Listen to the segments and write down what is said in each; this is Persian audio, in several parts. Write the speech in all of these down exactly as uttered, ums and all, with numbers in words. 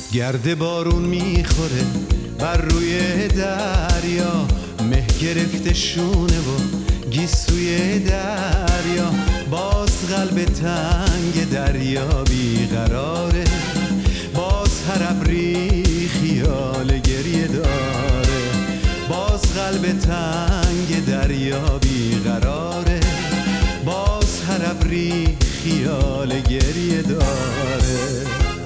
گرد بارون میخوره بر روی دریا، مه گرفته شونه و گیسوی دریا. باز قلب تنگ دریا بیقراره، باز هر ابری خیال گریه داره. باز قلب تنگ دریا بیقراره، باز هر ابری خیال گریه داره.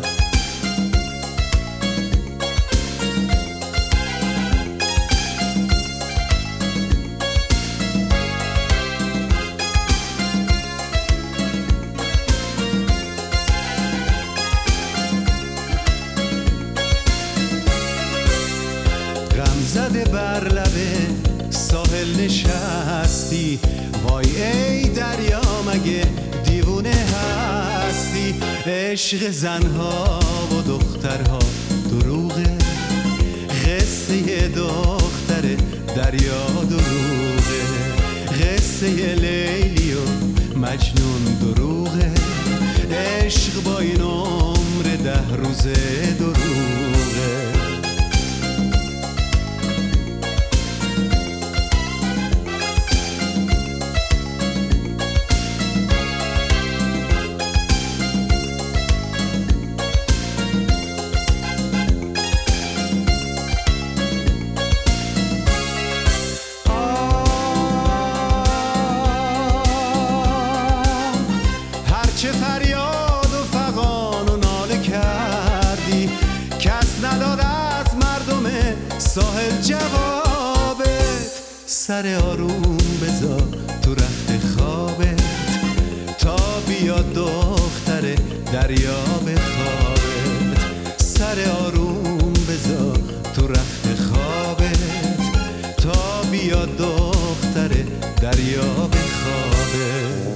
زده بر لبه ساحل نشستی، وای ای دریا مگه دیوونه هستی؟ عشق زنها و دخترها دروغه، قصه دختر دریا دروغه. قصه لیلی و مجنون دروغه، عشق با این عمر ده روزه دروغه. چه فریاد و فغان و ناله کردی، کس نداد از مردم ساحل جوابت. سر آروم بذار تو رخت خوابت تا بیاد دختر دریا بخوابت. سر آروم بذار تو رخت خوابت تا بیاد دختر دریا بخوابت.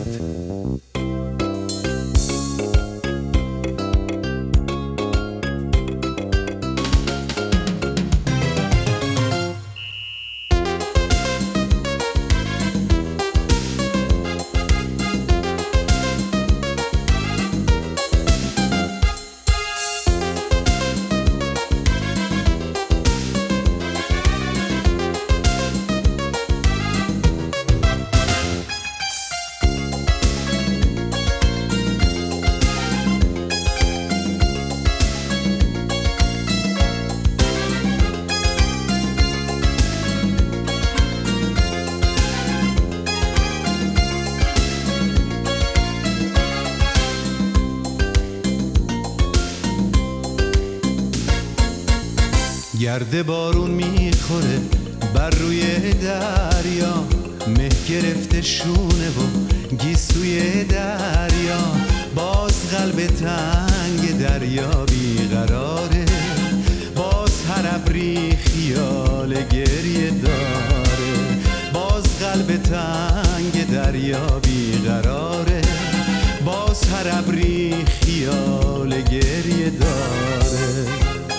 گرد بارون میخوره بر روی دریا، مه گرفته شونه و گیسوی دریا. باز قلب تنگ دریا بیقراره، باز هر ابری خیال گریه داره. باز قلب تنگ دریا بیقراره، باز هر ابری خیال گریه داره.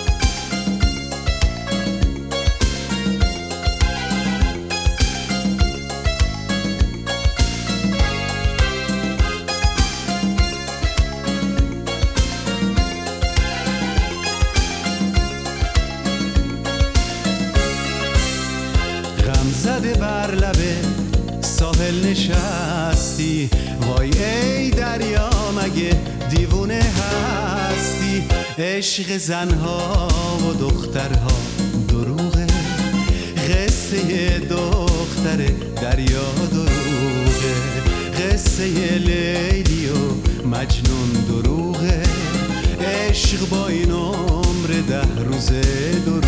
زده بر لبه ساحل نشستی، وای ای دریا مگه دیوونه هستی؟ عشق زنها و دخترها دروغه، قصه دختر دریا دروغه. قصه لیلی و مجنون دروغه، عشق با این عمر ده روزه دروغه.